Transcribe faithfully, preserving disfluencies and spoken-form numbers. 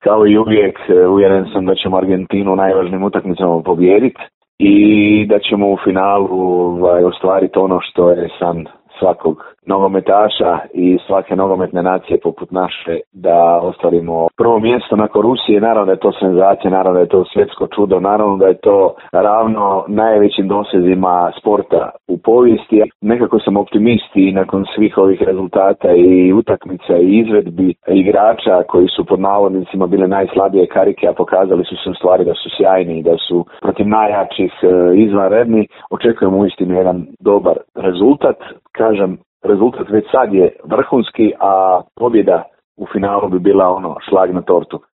kao i uvijek, uvjeren sam da ćemo Argentinu u najvažnijim utakmicama pobijediti i da ćemo u finalu ovaj, ostvariti ono što je san svakog nogometaša i svake nogometne nacije poput naše, da ostvarimo prvo mjesto nakon Rusije. Naravno da je to senzacija, naravno da je to svjetsko čudo, naravno da je to ravno najvećim dosezima sporta u povijesti. Nekako sam optimist i nakon svih ovih rezultata i utakmica i izvedbi igrača koji su pod navodnicima bile najslabije karike, a pokazali su se u stvari da su sjajni i da su protiv najjačih izvanredni. Očekujemo uistinu jedan dobar rezultat. Kažem, rezultat već sad je vrhunski, a pobjeda u finalu bi bila ono šlag na tortu.